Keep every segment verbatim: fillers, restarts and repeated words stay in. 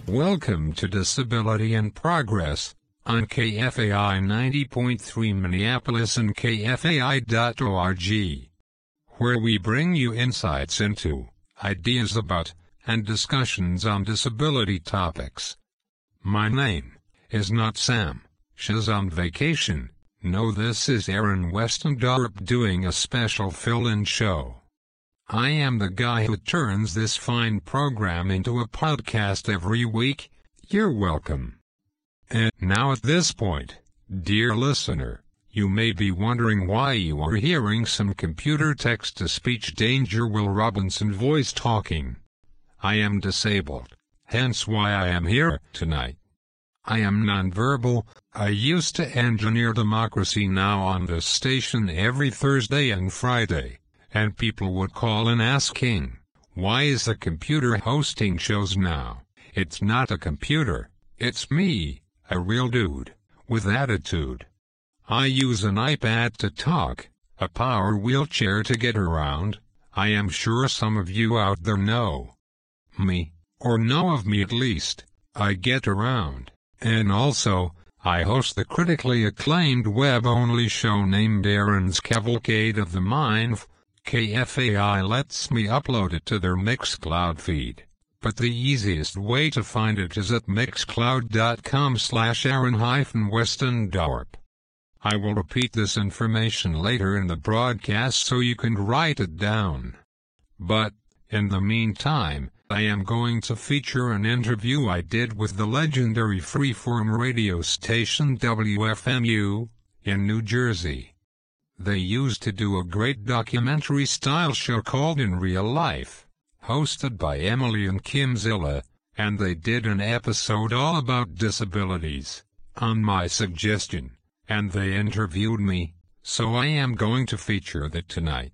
Welcome to Disability in Progress on K F A I ninety point three Minneapolis and K F A I dot org, where we bring you insights into, ideas about, and discussions on disability topics. My name is not Sam. She's on vacation. No, this is Aaron Westendorp doing a special fill-in show. I am the guy who turns this fine program into a podcast every week. You're welcome. And now at this point, dear listener, you may be wondering why you are hearing some computer text-to-speech danger Will Robinson voice talking. I am disabled, hence why I am here tonight. I am nonverbal. I used to engineer Democracy Now! On this station every Thursday and Friday. And people would call in asking, why is the computer hosting shows now? It's not a computer, it's me, a real dude, with attitude. I use an iPad to talk, a power wheelchair to get around. I am sure some of you out there know me, or know of me at least. I get around, and also, I host the critically acclaimed web-only show named Aaron's Cavalcade of the Mind. K F A I lets me upload it to their Mixcloud feed, but the easiest way to find it is at mixcloud dot com slash Aaron Westendorp. I will repeat this information later in the broadcast so you can write it down. But, in the meantime, I am going to feature an interview I did with the legendary freeform radio station W F M U, in New Jersey. They used to do a great documentary-style show called In Real Life, hosted by Emily and Kim Zilla, and they did an episode all about disabilities, on my suggestion, and they interviewed me, so I am going to feature that tonight.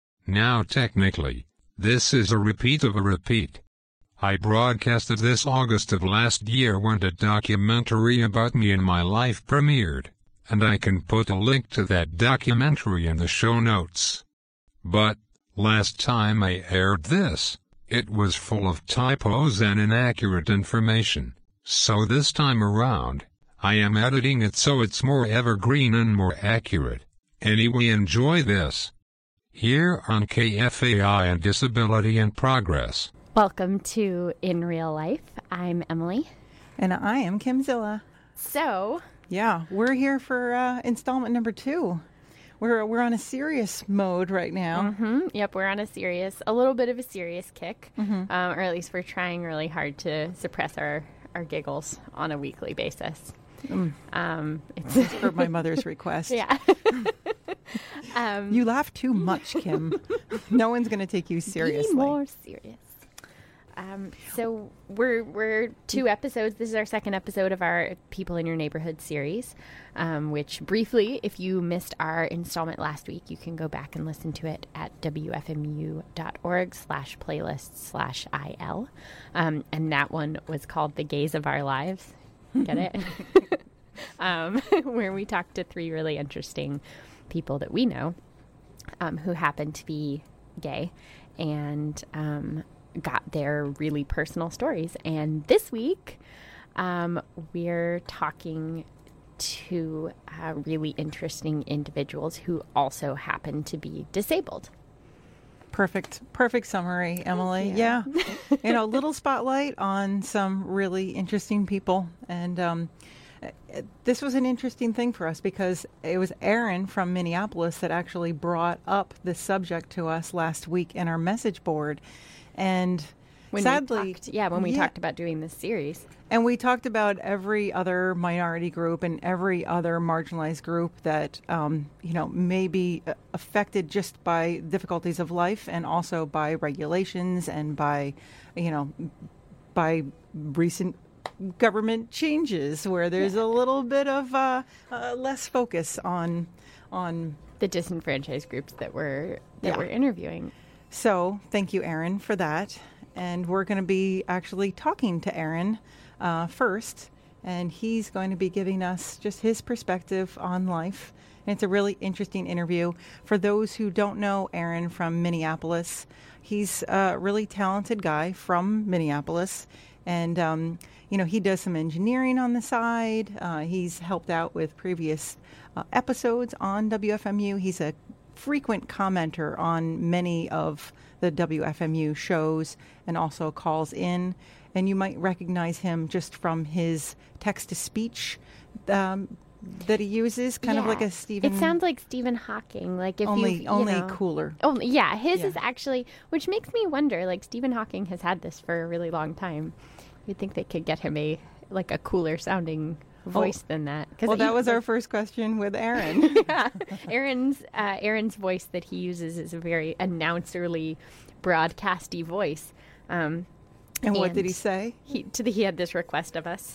Now technically, this is a repeat of a repeat. I broadcasted this August of last year when the documentary about me and my life premiered, and I can put a link to that documentary in the show notes. But, last time I aired this, it was full of typos and inaccurate information, so this time around, I am editing it so it's more evergreen and more accurate. Anyway, enjoy this. Here on K F A I and Disability in Progress. Welcome to In Real Life. I'm Emily. And I am Kim Zilla. So... Yeah, we're here for uh, installment number two. We're we're on a serious mode right now. Mm-hmm. Yep, we're on a serious, a little bit of a serious kick, mm-hmm. um, or at least we're trying really hard to suppress our, our giggles on a weekly basis. Mm. Um, it's That's for my mother's request. Yeah. um, you laugh too much, Kim. No one's going to take you seriously. Be more serious. Um, so we're we're two episodes. This is our second episode of our People in Your Neighborhood series, um, which briefly, if you missed our installment last week, you can go back and listen to it at W F M U dot org slash playlist slash I L. Um, and that one was called The Gaze of Our Lives. Get it? um, where we talked to three really interesting people that we know um, who happen to be gay and um got their really personal stories. And this week, um, we're talking to uh, really interesting individuals who also happen to be disabled. Perfect. Perfect summary, Emily. You. Yeah. You know, little spotlight on some really interesting people. And um, this was an interesting thing for us because it was Aaron from Minneapolis that actually brought up this subject to us last week in our message board. And when sadly, we talked, yeah, when we yeah. talked about doing this series. And we talked about every other minority group and every other marginalized group that, um, you know, may be affected just by difficulties of life and also by regulations and by, you know, by recent government changes where there's yeah. a little bit of uh, uh, less focus on on the disenfranchised groups that we're that yeah. we're interviewing. So thank you, Aaron, for that. And we're going to be actually talking to Aaron uh, first, and he's going to be giving us just his perspective on life. And it's a really interesting interview. For those who don't know Aaron from Minneapolis, he's a really talented guy from Minneapolis, And, um, you know, he does some engineering on the side. Uh, he's helped out with previous uh, episodes on W F M U. He's a frequent commenter on many of the W F M U shows and also calls in. And you might recognize him just from his text-to-speech um, that he uses, kind yeah. of like a Stephen... It sounds like Stephen Hawking. Like if only, you, you only know, cooler. Only, yeah, his Yeah. is actually, which makes me wonder, like Stephen Hawking has had this for a really long time. You'd think they could get him a, like a cooler sounding voice Oh. than that. 'Cause Well, that even, was like, our first question with Aaron. yeah. Aaron's, uh, Aaron's voice that he uses is a very announcerly, broadcasty voice. Um, And what did he say? He, to the, he had this request of us.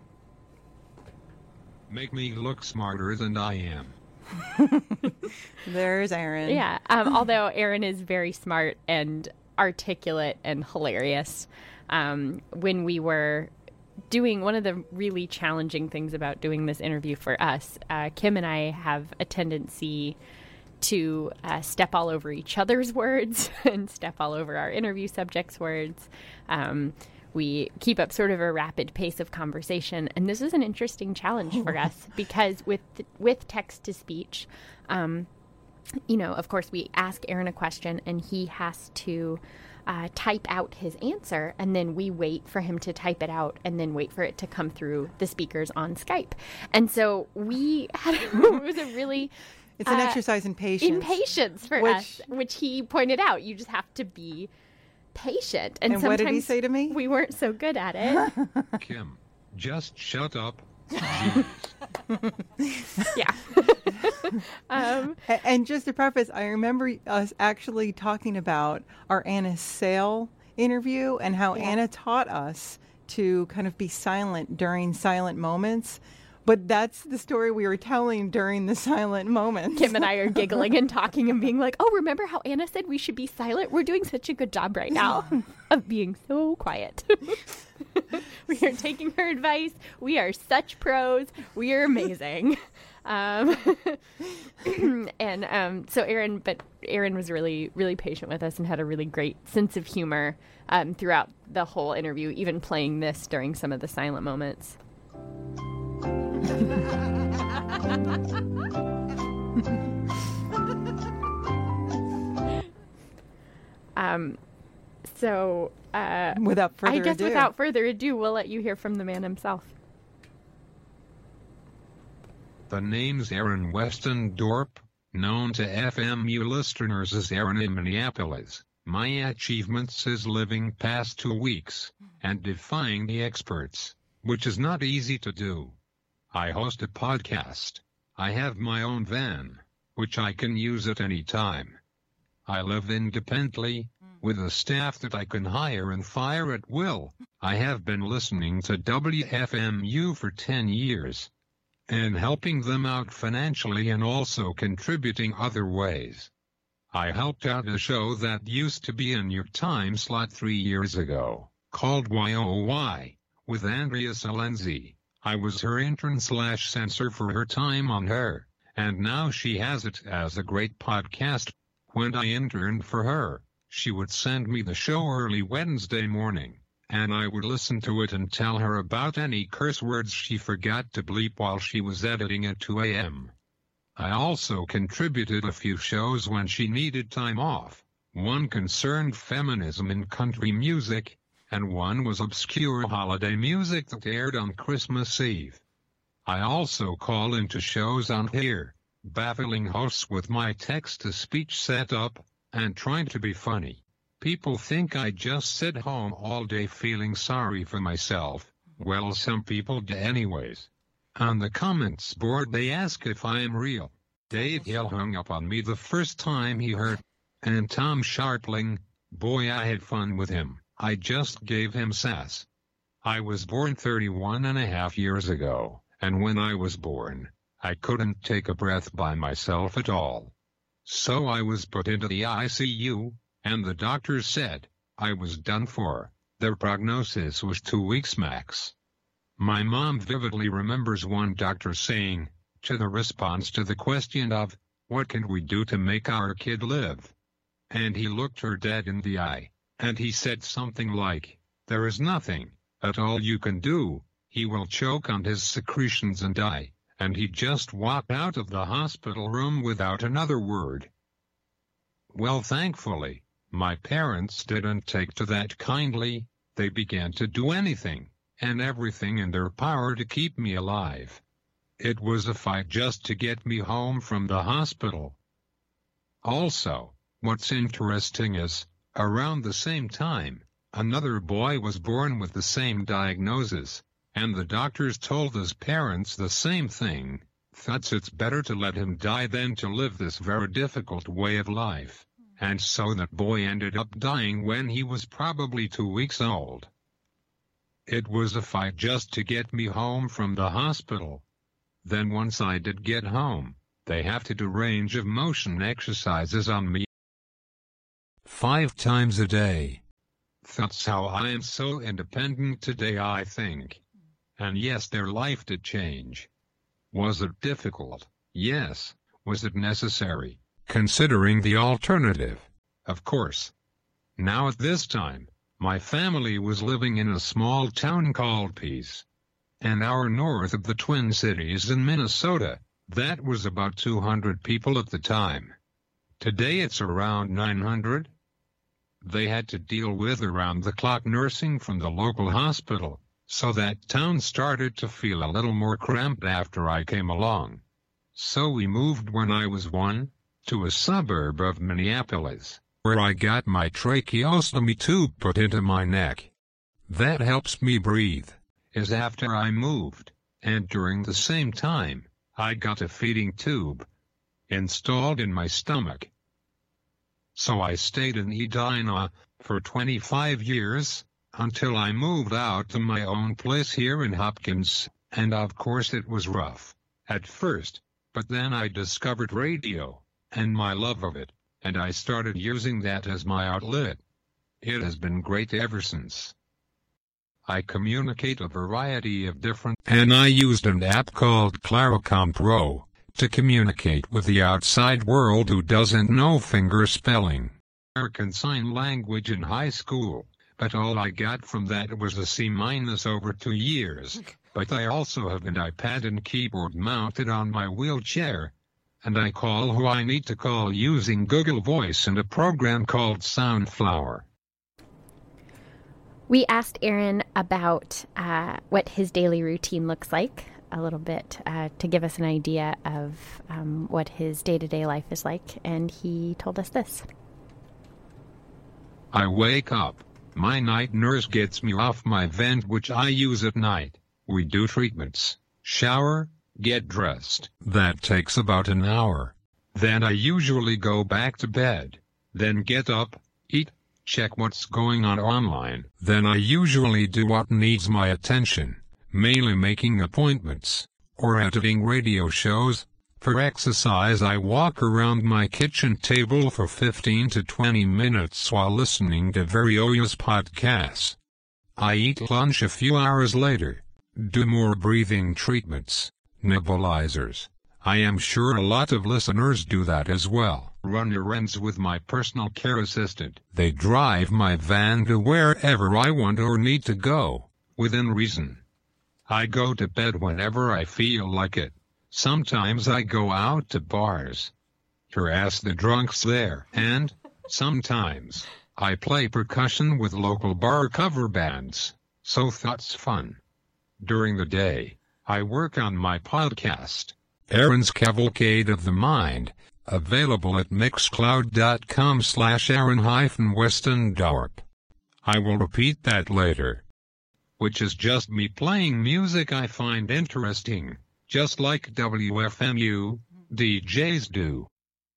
Make me look smarter than I am. There's Aaron. Yeah. Um, although Aaron is very smart and articulate and hilarious. Um, when we were doing one of the really challenging things about doing this interview for us, uh, Kim and I have a tendency to uh, step all over each other's words and step all over our interview subjects' words. Um, we keep up sort of a rapid pace of conversation, and this is an interesting challenge for us because with with text to speech, um, you know, of course, we ask Aaron a question, and he has to uh, type out his answer, and then we wait for him to type it out, and then wait for it to come through the speakers on Skype. And so we had it was a really It's an uh, exercise in patience. in patience for Which- us, which he pointed out. You just have to be patient. And, And what did he sometimes say to me? We weren't so good at it. Kim, just shut up. Jeez. Yeah. um, A- And just to preface, I remember us actually talking about our Anna Sale interview and how Yeah. Anna taught us to kind of be silent during silent moments. But that's the story we were telling during the silent moments. Kim and I are giggling and talking and being like, oh, remember how Anna said we should be silent? We're doing such a good job right now of being so quiet. We are taking her advice. We are such pros. We are amazing. Um, and um, so Aaron, but Aaron was really, really patient with us and had a really great sense of humor um, throughout the whole interview, even playing this during some of the silent moments. um, so uh, Without further I guess ado. without further ado, we'll let you hear from the man himself. The name's Aaron Westendorp, known to F M U listeners as Aaron in Minneapolis. My achievements is living past two weeks and defying the experts, which is not easy to do. I host a podcast. I have my own van, which I can use at any time. I live independently, with a staff that I can hire and fire at will. I have been listening to W F M U for ten years. And helping them out financially and also contributing other ways. I helped out a show that used to be in your time slot three years ago, called Y O Y, with Andrea Salenzi. I was her intern slash censor for her time on her, and now she has it as a great podcast. When I interned for her, she would send me the show early Wednesday morning, and I would listen to it and tell her about any curse words she forgot to bleep while she was editing at two a.m. I also contributed a few shows when she needed time off. One concerned feminism in country music, and one was obscure holiday music that aired on Christmas Eve. I also call into shows on here, baffling hosts with my text-to-speech setup, and trying to be funny. People think I just sit home all day feeling sorry for myself. Well, some people do anyways. On the comments board they ask if I am real. Dave Hill hung up on me the first time he heard. And Tom Sharpling, boy I had fun with him. I just gave him sass. I was born thirty-one and a half years ago, and when I was born, I couldn't take a breath by myself at all. So I was put into the I C U, and the doctors said I was done for. Their prognosis was two weeks max. My mom vividly remembers one doctor saying, to the response to the question of, what can we do to make our kid live? And he looked her dead in the eye, and he said something like, there is nothing, At all you can do, he will choke on his secretions and die, and he just walked out of the hospital room without another word. Well, thankfully, my parents didn't take to that kindly. They began to do anything and everything in their power to keep me alive. It was a fight just to get me home from the hospital. Also, what's interesting is, around the same time, another boy was born with the same diagnosis, and the doctors told his parents the same thing. Thought it's better to let him die than to live this very difficult way of life. And so that boy ended up dying when he was probably two weeks old. It was a fight just to get me home from the hospital. Then once I did get home, they have to do range of motion exercises on me five times a day. That's how I am so independent today, I think. And yes, their life did change. Was it difficult? Yes. Was it necessary? Considering the alternative, of course. Now at this time, my family was living in a small town called Peace, an hour north of the Twin Cities in Minnesota. That was about two hundred people at the time. Today it's around nine hundred. They had to deal with around-the-clock nursing from the local hospital, so that town started to feel a little more cramped after I came along. So we moved when I was one, to a suburb of Minneapolis, where I got my tracheostomy tube put into my neck. That helps me breathe, is after I moved, and during the same time, I got a feeding tube installed in my stomach. So I stayed in Edina for twenty-five years, until I moved out to my own place here in Hopkins, and of course it was rough at first, but then I discovered radio and my love of it, and I started using that as my outlet. It has been great ever since. I communicate a variety of different, and I used an app called Claricom Pro to communicate with the outside world who doesn't know finger spelling. American Sign Language in high school, but all I got from that was a C minus over two years. But I also have an iPad and keyboard mounted on my wheelchair, and I call who I need to call using Google Voice and a program called Soundflower. We asked Aaron about uh, what his daily routine looks like a little bit uh, to give us an idea of um, what his day-to-day life is like, and he told us this. I wake up. My night nurse gets me off my vent, which I use at night. We do treatments, shower, get dressed. That takes about an hour. Then I usually go back to bed. Then get up, eat, check what's going on online. Then I usually do what needs my attention, mainly making appointments, or editing radio shows. For exercise I walk around my kitchen table for fifteen to twenty minutes while listening to various podcasts. I eat lunch a few hours later, do more breathing treatments, nebulizers. I am sure a lot of listeners do that as well. Run errands with my personal care assistant. They drive my van to wherever I want or need to go, within reason. I go to bed whenever I feel like it. Sometimes I go out to bars, harass the drunks there, and, sometimes, I play percussion with local bar cover bands, so that's fun. During the day, I work on my podcast, Aaron's Cavalcade of the Mind, available at mixcloud.com slash Aaron hyphen Westendorp. I will repeat that later. Which is just me playing music I find interesting, just like W F M U D Js do.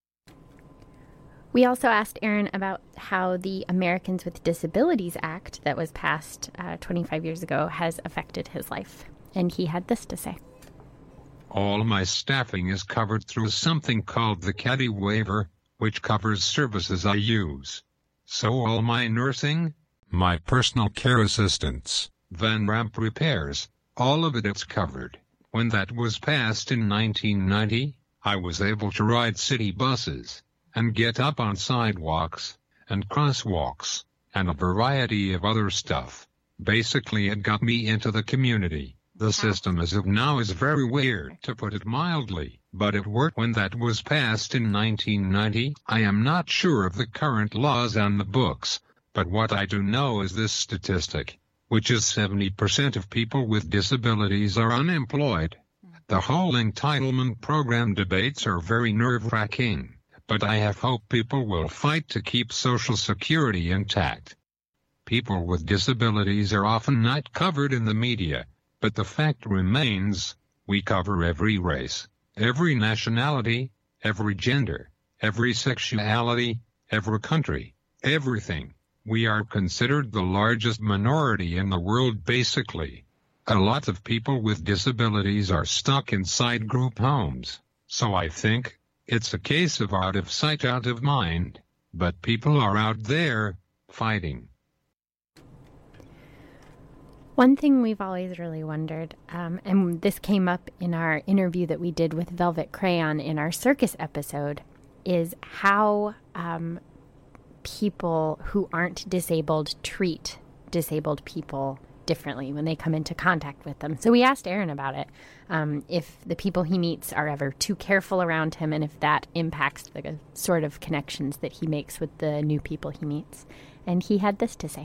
We also asked Aaron about how the Americans with Disabilities Act that was passed uh, twenty-five years ago has affected his life. And he had this to say. All my staffing is covered through something called the CADI waiver, which covers services I use. So all my nursing, my personal care assistants, van ramp repairs, all of it is covered. When that was passed in nineteen ninety, I was able to ride city buses, and get up on sidewalks, and crosswalks, and a variety of other stuff. Basically, it got me into the community. The system as of now is very weird, to put it mildly, but it worked when that was passed in nineteen ninety. I am not sure of the current laws on the books, but what I do know is this statistic, which is seventy percent of people with disabilities are unemployed. The whole entitlement program debates are very nerve-wracking, but I have hope people will fight to keep Social Security intact. People with disabilities are often not covered in the media, but the fact remains, we cover every race, every nationality, every gender, every sexuality, every country, everything. We are considered the largest minority in the world basically. A lot of people with disabilities are stuck inside group homes, so I think it's a case of out of sight, out of mind, but people are out there fighting. One thing we've always really wondered, um, and this came up in our interview that we did with Velvet Crayon in our circus episode, is how um, people who aren't disabled treat disabled people differently when they come into contact with them. So we asked Aaron about it, um, if the people he meets are ever too careful around him and if that impacts the sort of connections that he makes with the new people he meets. And he had this to say.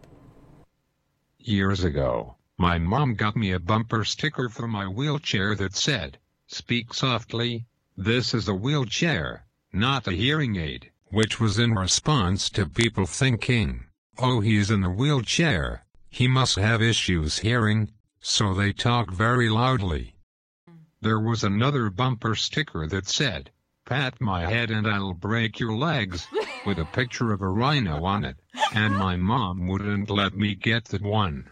Years ago, my mom got me a bumper sticker for my wheelchair that said, "Speak softly, this is a wheelchair, not a hearing aid," which was in response to people thinking, "Oh, he's in a wheelchair, he must have issues hearing, so they talk very loudly." There was another bumper sticker that said, "Pat my head and I'll break your legs," with a picture of a rhino on it, and my mom wouldn't let me get that one.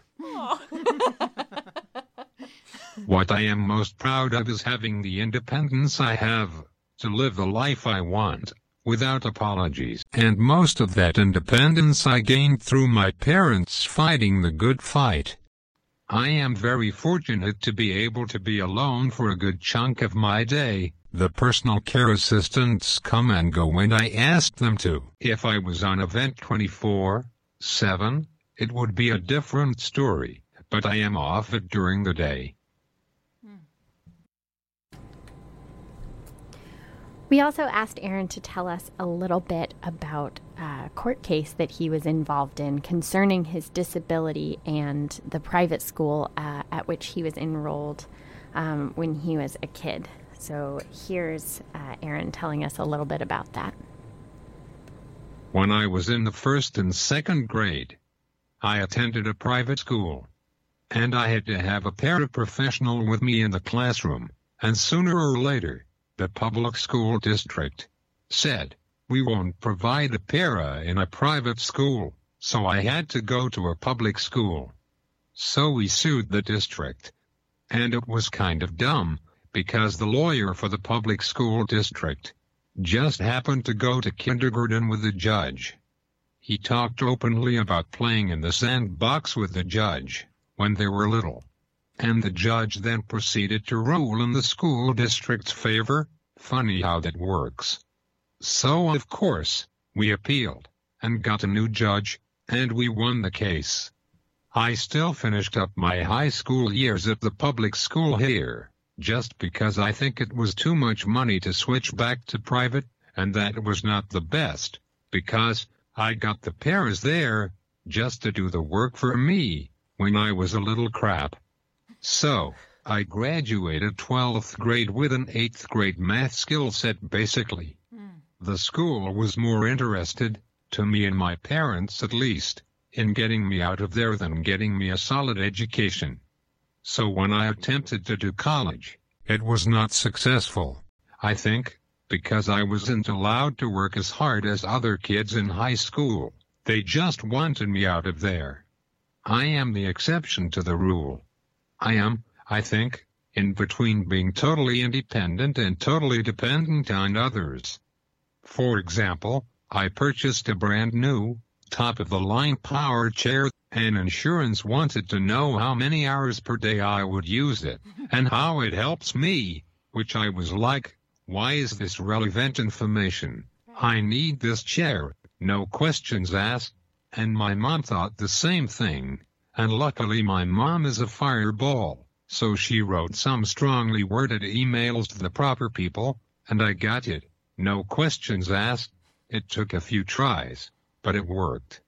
What I am most proud of is having the independence I have to live the life I want, without apologies. And most of that independence I gained through my parents fighting the good fight. I am very fortunate to be able to be alone for a good chunk of my day. The personal care assistants come and go when I ask them to. If I was on event twenty-four seven, it would be a different story, but I am off it during the day. We also asked Aaron to tell us a little bit about a court case that he was involved in concerning his disability and the private school uh, at which he was enrolled um, when he was a kid. So here's uh, Aaron telling us a little bit about that. When I was in the first and second grade, I attended a private school, and I had to have a paraprofessional with me in the classroom, and sooner or later, the public school district said, "We won't provide a para in a private school," so I had to go to a public school. So we sued the district. And it was kind of dumb, because the lawyer for the public school district just happened to go to kindergarten with the judge. He talked openly about playing in the sandbox with the judge when they were little. And the judge then proceeded to rule in the school district's favor. Funny how that works. So of course, we appealed, and got a new judge, and we won the case. I still finished up my high school years at the public school here, just because I think it was too much money to switch back to private, and that was not the best, because I got the paras there, just to do the work for me, when I was a little crap. So, I graduated twelfth grade with an eighth grade math skill set basically. Mm. The school was more interested, to me and my parents at least, in getting me out of there than getting me a solid education. So when I attempted to do college, it was not successful, I think, because I wasn't allowed to work as hard as other kids in high school. They just wanted me out of there. I am the exception to the rule. I am, I think, in between being totally independent and totally dependent on others. For example, I purchased a brand new, top-of-the-line power chair, and insurance wanted to know how many hours per day I would use it, and how it helps me, which I was like, why is this relevant information? I need this chair, no questions asked, and my mom thought the same thing. And luckily my mom is a fireball, so she wrote some strongly worded emails to the proper people, and I got it, no questions asked. It took a few tries, but it worked.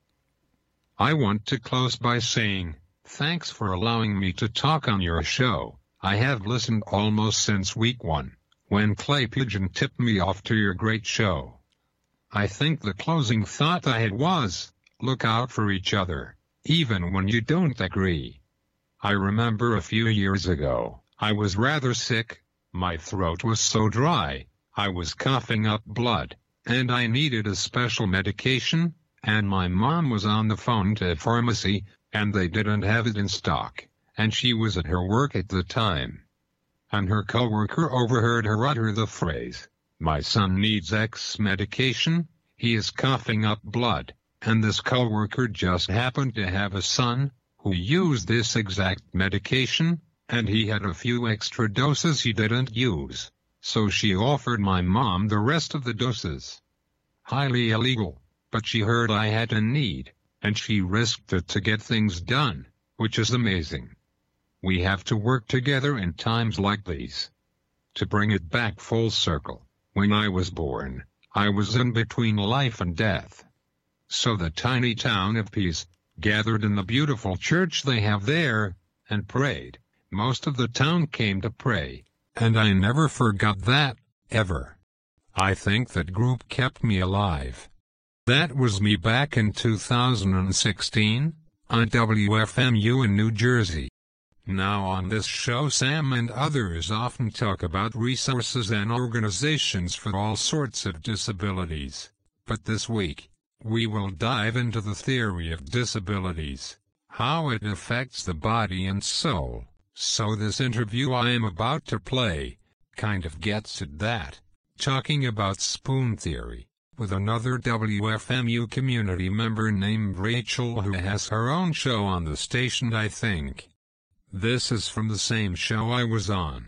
I want to close by saying, thanks for allowing me to talk on your show. I have listened almost since week one, when Clay Pigeon tipped me off to your great show. I think the closing thought I had was, look out for each other, even when you don't agree. I remember a few years ago, I was rather sick, my throat was so dry, I was coughing up blood, and I needed a special medication, and my mom was on the phone to a pharmacy, and they didn't have it in stock, and she was at her work at the time. And her coworker overheard her utter the phrase, my son needs X medication, he is coughing up blood, and this coworker just happened to have a son who used this exact medication, and he had a few extra doses he didn't use, so she offered my mom the rest of the doses. Highly illegal, but she heard I had a need, and she risked it to get things done, which is amazing. We have to work together in times like these. To bring it back full circle, when I was born, I was in between life and death. So the tiny town of Peace gathered in the beautiful church they have there, and prayed. Most of the town came to pray, and I never forgot that, ever. I think that group kept me alive. That was me back in two thousand sixteen, on W F M U in New Jersey. Now on this show Sam and others often talk about resources and organizations for all sorts of disabilities. But this week, we will dive into the theory of disabilities, how it affects the body and soul. So this interview I am about to play, kind of gets at that, talking about spoon theory, with another W F M U community member named Rachel who has her own show on the station I think. This is from the same show I was on.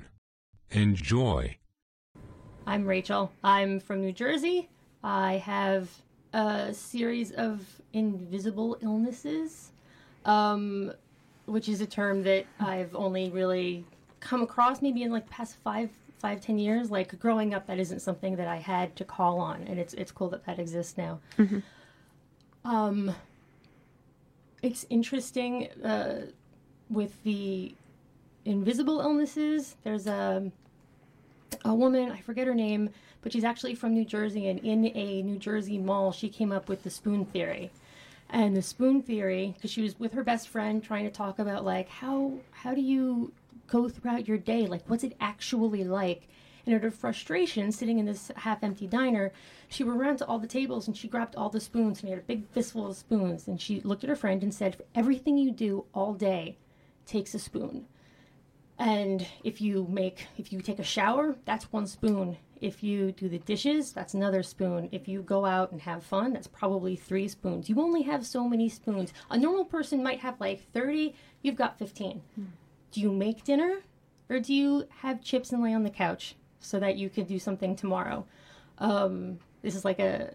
Enjoy. I'm Rachel. I'm from New Jersey. I have a series of invisible illnesses, um, which is a term that I've only really come across maybe in like past five, five, ten years. Like growing up, that isn't something that I had to call on, and it's it's cool that that exists now. Mm-hmm. Um, it's interesting. Uh, With the invisible illnesses, there's a a woman, I forget her name, but she's actually from New Jersey, and in a New Jersey mall, she came up with the spoon theory. And the spoon theory, because she was with her best friend trying to talk about, like, how how do you go throughout your day? Like, what's it actually like? And in her frustration, sitting in this half-empty diner, she went around to all the tables, and she grabbed all the spoons, and she had a big fistful of spoons, and she looked at her friend and said, everything you do all day takes a spoon. And if you make, if you take a shower, that's one spoon. If you do the dishes, that's another spoon. If you go out and have fun, that's probably three spoons. You only have so many spoons. A normal person might have like thirty, you've got fifteen. Hmm. Do you make dinner, or do you have chips and lay on the couch so that you can do something tomorrow? Um, this is like a,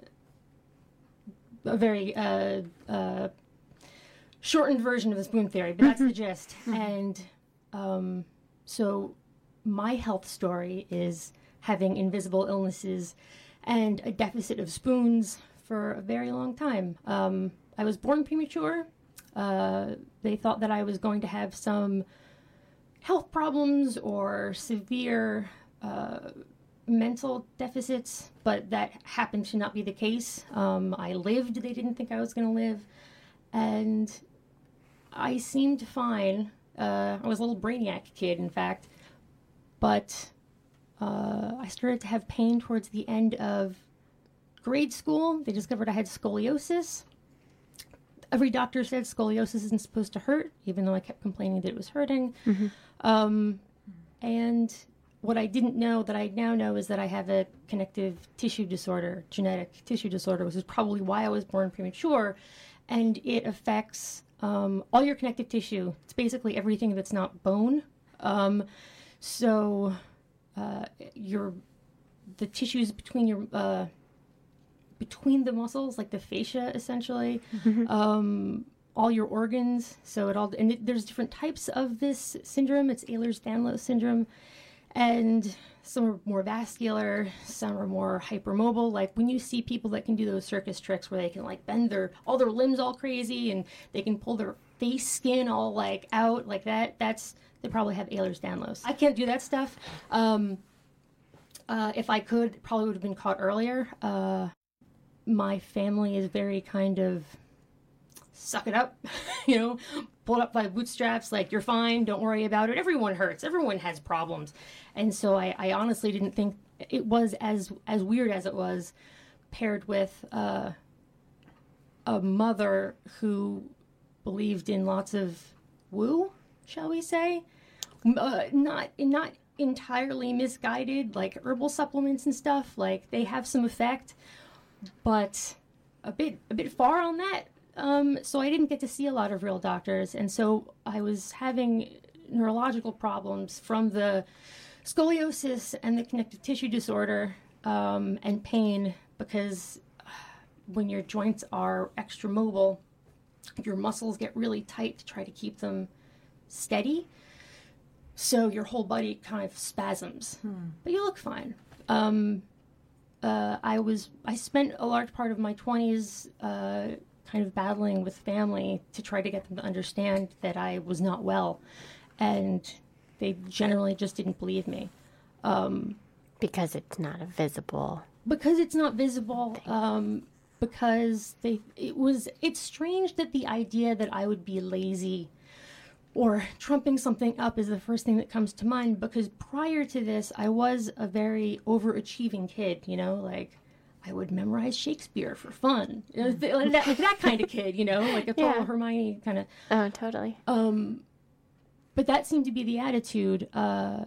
a very uh, uh, shortened version of the spoon theory, but that's the gist. And um, so my health story is having invisible illnesses and a deficit of spoons for a very long time. Um, I was born premature. Uh, they thought that I was going to have some health problems or severe uh, mental deficits, but that happened to not be the case. Um, I lived. They didn't think I was going to live. And I seemed fine. Uh, I was a little brainiac kid, in fact. But uh, I started to have pain towards the end of grade school. They discovered I had scoliosis. Every doctor said scoliosis isn't supposed to hurt, even though I kept complaining that it was hurting. Mm-hmm. Um, and what I didn't know that I now know is that I have a connective tissue disorder, genetic tissue disorder, which is probably why I was born premature. And it affects um, all your connective tissue. It's basically everything that's not bone. Um, so uh, your the tissues between your uh, between the muscles, like the fascia, essentially, mm-hmm. um, all your organs. So it all, and it, there's different types of this syndrome. It's Ehlers-Danlos syndrome. And some are more vascular, some are more hypermobile. Like when you see people that can do those circus tricks where they can like bend their, all their limbs all crazy and they can pull their face skin all like out like that, that's, they probably have Ehlers-Danlos. I can't do that stuff. Um, uh, if I could, probably would have been caught earlier. Uh, my family is very kind of suck it up, you know, pull it up by bootstraps, like you're fine, don't worry about it. Everyone hurts, everyone has problems. And so I, I honestly didn't think it was as as weird as it was, paired with uh, a mother who believed in lots of woo, shall we say, uh, not not entirely misguided, like herbal supplements and stuff. Like they have some effect, but a bit a bit far on that. Um, so I didn't get to see a lot of real doctors, and so I was having neurological problems from the scoliosis and the connective tissue disorder, um, and pain, because when your joints are extra mobile, your muscles get really tight to try to keep them steady. So your whole body kind of spasms, hmm. but you look fine. Um, uh, I was, I spent a large part of my twenties, uh, kind of battling with family to try to get them to understand that I was not well. And they generally just didn't believe me. Um, because it's not a visible. Because it's not visible. Um, because they, it was, it's strange that the idea that I would be lazy or trumping something up is the first thing that comes to mind, because prior to this, I was a very overachieving kid, you know, like I would memorize Shakespeare for fun. Like that, like that kind of kid, you know, like a total yeah. Hermione kind of. Oh, totally. Um, but that seemed to be the attitude. Uh,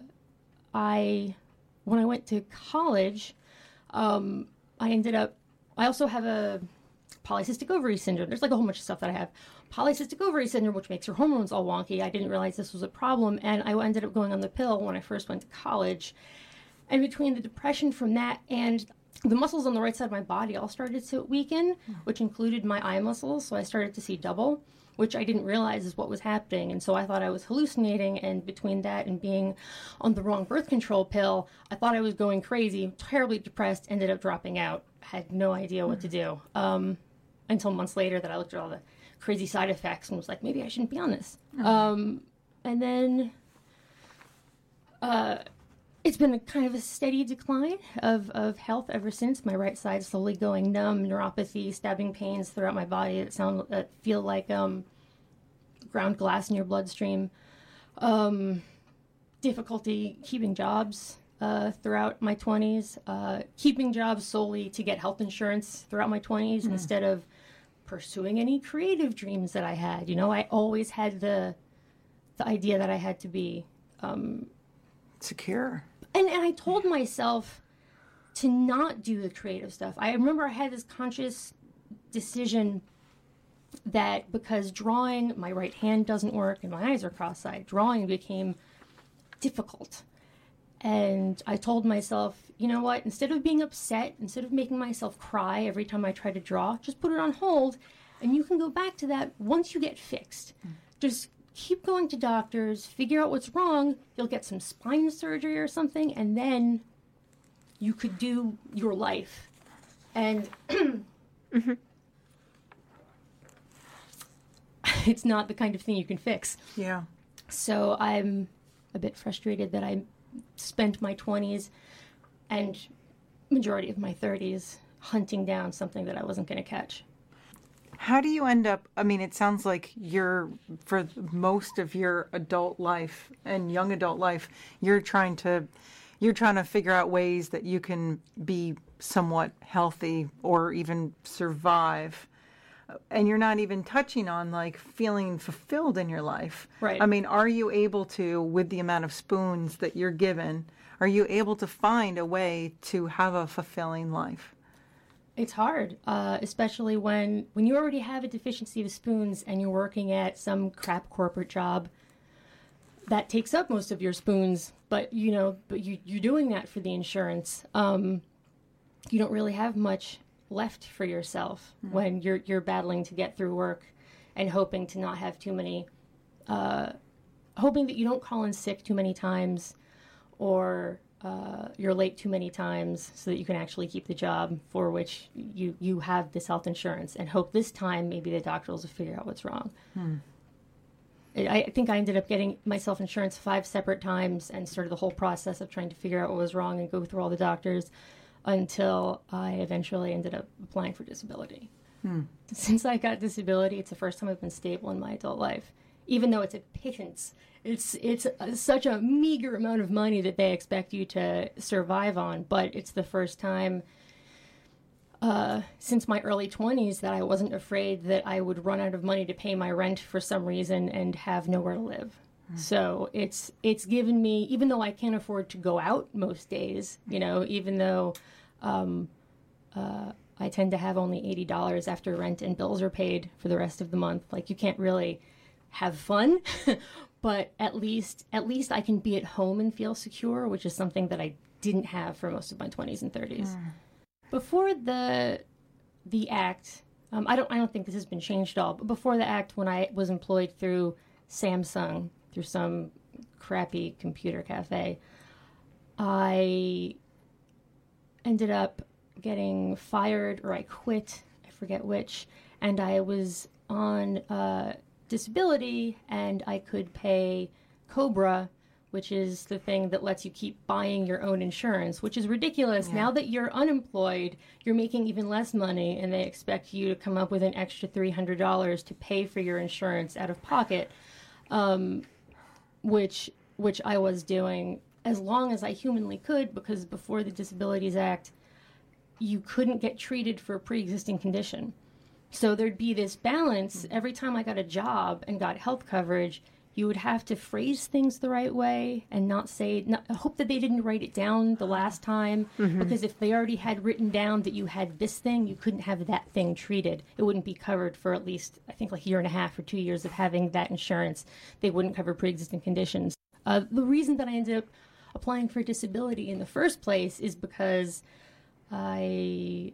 I, when I went to college, um, I ended up, I also have a polycystic ovary syndrome. There's like a whole bunch of stuff that I have. Polycystic ovary syndrome, which makes your hormones all wonky. I didn't realize this was a problem, and I ended up going on the pill when I first went to college. And between the depression from that and the muscles on the right side of my body all started to weaken, which included my eye muscles, so I started to see double, which I didn't realize is what was happening. And so I thought I was hallucinating, and between that and being on the wrong birth control pill, I thought I was going crazy, terribly depressed, ended up dropping out. Had no idea what to do. Um, until months later that I looked at all the crazy side effects and was like, maybe I shouldn't be on this. Oh. Um, and then uh, it's been a kind of a steady decline of, of health ever since. My right side slowly going numb, neuropathy, stabbing pains throughout my body that sound that feel like um, ground glass in your bloodstream. Um, difficulty keeping jobs uh, throughout my twenties. Uh, keeping jobs solely to get health insurance throughout my twenties mm. instead of pursuing any creative dreams that I had. You know, I always had the the idea that I had to be um, secure. And, and I told myself to not do the creative stuff. I remember I had this conscious decision that because drawing, my right hand doesn't work and my eyes are cross-eyed, drawing became difficult. And I told myself, you know what, instead of being upset, instead of making myself cry every time I try to draw, just put it on hold, and you can go back to that once you get fixed. Mm. Just keep going to doctors, figure out what's wrong, you'll get some spine surgery or something, and then you could do your life. And mm-hmm. it's not the kind of thing you can fix. Yeah. So I'm a bit frustrated that I spent my twenties and majority of my thirties hunting down something that I wasn't going to catch. How do you end up, I mean, it sounds like you're, for most of your adult life and young adult life, you're trying to, you're trying to figure out ways that you can be somewhat healthy or even survive. And you're not even touching on like feeling fulfilled in your life. Right. I mean, are you able to, with the amount of spoons that you're given, are you able to find a way to have a fulfilling life? It's hard, uh, especially when, when you already have a deficiency of spoons and you're working at some crap corporate job that takes up most of your spoons, but you know, but you, you're doing that for the insurance. Um, you don't really have much left for yourself mm-hmm. when you're you're battling to get through work and hoping to not have too many, uh, hoping that you don't call in sick too many times or uh, you're late too many times so that you can actually keep the job for which you, you have this health insurance, and hope this time maybe the doctor will figure out what's wrong. Hmm. I think I ended up getting myself insurance five separate times and started the whole process of trying to figure out what was wrong and go through all the doctors until I eventually ended up applying for disability. Hmm. Since I got disability, it's the first time I've been stable in my adult life. Even though it's a pittance, it's it's a, such a meager amount of money that they expect you to survive on, but it's the first time uh, since my early twenties that I wasn't afraid that I would run out of money to pay my rent for some reason and have nowhere to live. Mm. So it's it's given me, even though I can't afford to go out most days, you know, even though um, uh, I tend to have only eighty dollars after rent and bills are paid for the rest of the month. Like, you can't really have fun, but at least at least I can be at home and feel secure, which is something that I didn't have for most of my twenties and thirties. Mm. Before the the act, um, I don't I don't think this has been changed at all, but before the act, when I was employed through Samsung, through some crappy computer cafe, I ended up getting fired, or I quit, I forget which, and I was on uh, disability, and I could pay COBRA, which is the thing that lets you keep buying your own insurance, which is ridiculous. Yeah. Now that you're unemployed, you're making even less money, and they expect you to come up with an extra three hundred dollars to pay for your insurance out of pocket, um, which which I was doing as long as I humanly could, because before the Disabilities Act, you couldn't get treated for a pre-existing condition. So there'd be this balance. Every time I got a job and got health coverage, you would have to phrase things the right way and not say, not, hope that they didn't write it down the last time, mm-hmm. because if they already had written down that you had this thing, you couldn't have that thing treated. It wouldn't be covered for at least, I think, like a year and a half or two years of having that insurance. They wouldn't cover pre-existing conditions. Uh, the reason that I ended up applying for disability in the first place is because I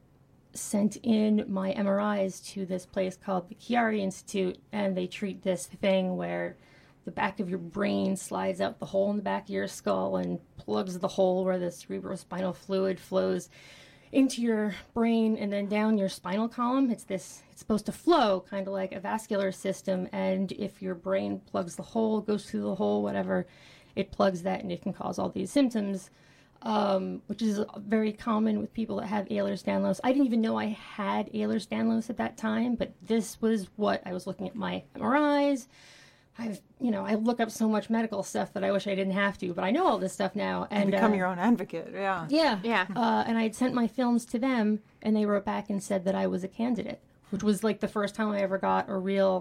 sent in my M R Is to this place called the Chiari Institute, and they treat this thing where the back of your brain slides out the hole in the back of your skull and plugs the hole where the cerebrospinal fluid flows into your brain and then down your spinal column. It's this, it's supposed to flow kind of like a vascular system, and if your brain plugs the hole, goes through the hole, whatever, it plugs that, and it can cause all these symptoms. Um, which is very common with people that have Ehlers-Danlos. I didn't even know I had Ehlers-Danlos at that time, but this was what I was looking at my M R Is. I've, you know, I look up so much medical stuff that I wish I didn't have to, but I know all this stuff now. And you become uh, your own advocate, yeah. Yeah, yeah. Uh, and I had sent my films to them, and they wrote back and said that I was a candidate, which was like the first time I ever got a real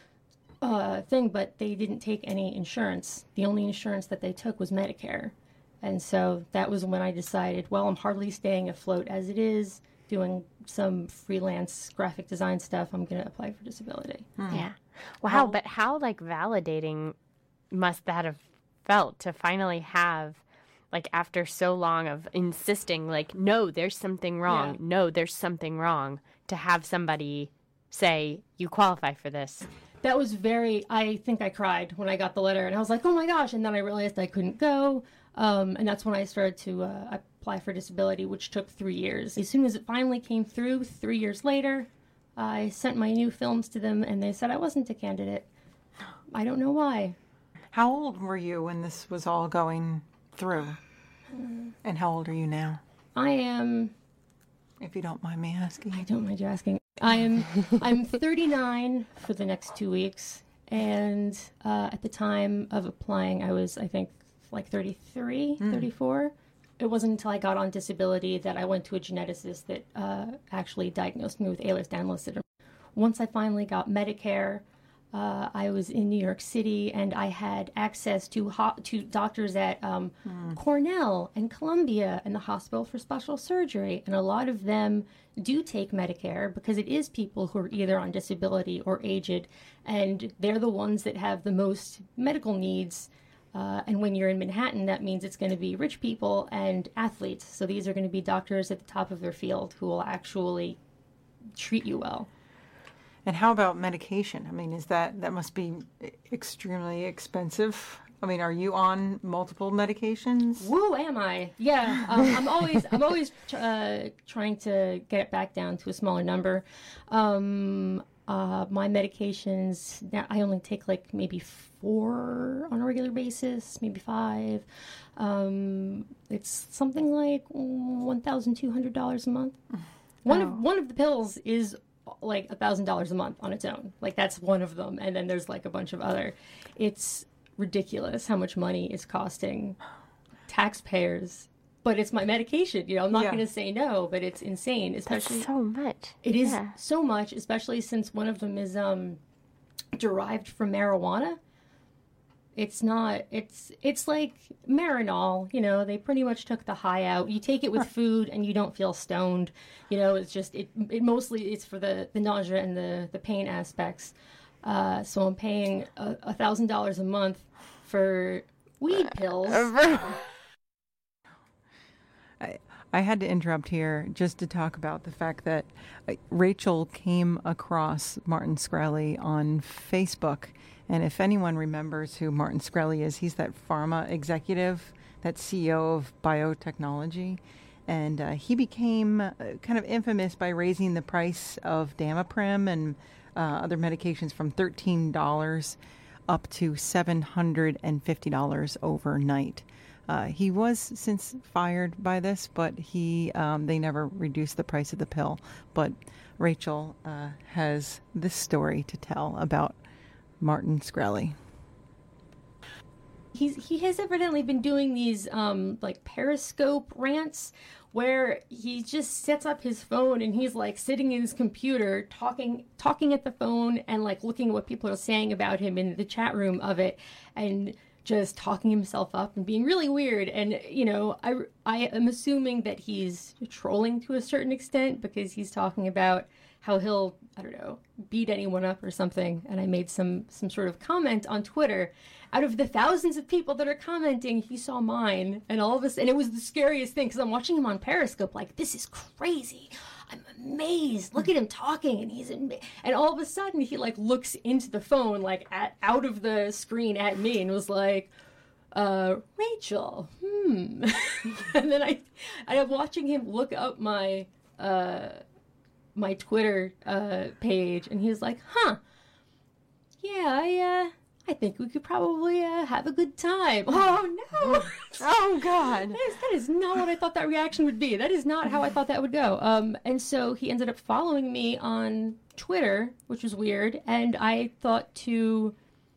uh, thing, but they didn't take any insurance. The only insurance that they took was Medicare. And so that was when I decided, well, I'm hardly staying afloat as it is, doing some freelance graphic design stuff. I'm going to apply for disability. Hmm. Yeah. Wow. How, but how, like, validating must that have felt to finally have, like, after so long of insisting, like, no, there's something wrong. Yeah. No, there's something wrong, to have somebody say, you qualify for this. That was very, I think I cried when I got the letter, and I was like, oh my gosh. And then I realized I couldn't go. Um, and that's when I started to uh, apply for disability, which took three years. As soon as it finally came through, three years later, I sent my new films to them, and they said I wasn't a candidate. I don't know why. How old were you when this was all going through? Mm. And how old are you now? I am... If you don't mind me asking. I don't mind you asking. I am I'm thirty-nine for the next two weeks, and uh, at the time of applying, I was, I think, like thirty-three, mm. thirty-four. It wasn't until I got on disability that I went to a geneticist that uh, actually diagnosed me with Ehlers-Danlos syndrome. Once I finally got Medicare, uh, I was in New York City, and I had access to ho- to doctors at um, mm. Cornell and Columbia and the Hospital for Special Surgery, and a lot of them do take Medicare because it is people who are either on disability or aged, and they're the ones that have the most medical needs. Uh, and when you're in Manhattan, that means it's going to be rich people and athletes. So these are going to be doctors at the top of their field who will actually treat you well. And how about medication? I mean, is that that must be extremely expensive? I mean, are you on multiple medications? Woo, am I? Yeah, um, I'm always I'm always uh, trying to get it back down to a smaller number. Um, uh, my medications now I only take like maybe four on a regular basis, maybe five. Um, it's something like one thousand two hundred dollars a month. One Oh. of one of the pills is like a thousand dollars a month on its own. Like that's one of them, and then there's like a bunch of other. It's ridiculous how much money it's costing taxpayers, but it's my medication. You know, I'm not Yeah. going to say no, but it's insane. Especially So much. it is Yeah. so much, especially since one of them is um derived from marijuana. It's not. It's it's like Marinol. You know, they pretty much took the high out. You take it with food, and you don't feel stoned. You know, it's just it. It mostly it's for the the nausea and the the pain aspects. Uh, so I'm paying a, a thousand dollars a month for weed pills. I, I had to interrupt here just to talk about the fact that uh, Rachel came across Martin Shkreli on Facebook. And if anyone remembers who Martin Shkreli is, he's that pharma executive, that C E O of biotechnology. And uh, he became uh, kind of infamous by raising the price of Damaprim and uh, other medications from thirteen dollars up to seven hundred fifty dollars overnight. Uh, he was since fired by this, but he um, they never reduced the price of the pill. But Rachel uh, has this story to tell about Martin Shkreli. He's he has evidently been doing these um like Periscope rants where he just sets up his phone and he's like sitting in his computer talking talking at the phone and like looking at what people are saying about him in the chat room of it and just talking himself up and being really weird. And you know, I I am assuming that he's trolling to a certain extent because he's talking about how he'll, I don't know, beat anyone up or something. And I made some some sort of comment on Twitter. Out of the thousands of people that are commenting, he saw mine. And all of us, and it was the scariest thing because I'm watching him on Periscope like, this is crazy. I'm amazed. Look at him talking, and he's in. And all of a sudden, he like looks into the phone, like at out of the screen at me, and was like, uh, "Rachel, hmm." And then I, I am watching him look up my, uh, my Twitter uh page, and he's like, "Huh, yeah, I uh, I think we could probably uh, have a good time." Oh no! Oh God. That is, that is not what I thought that reaction would be. That is not how I thought that would go. Um, and so he ended up following me on Twitter, which was weird. And I thought to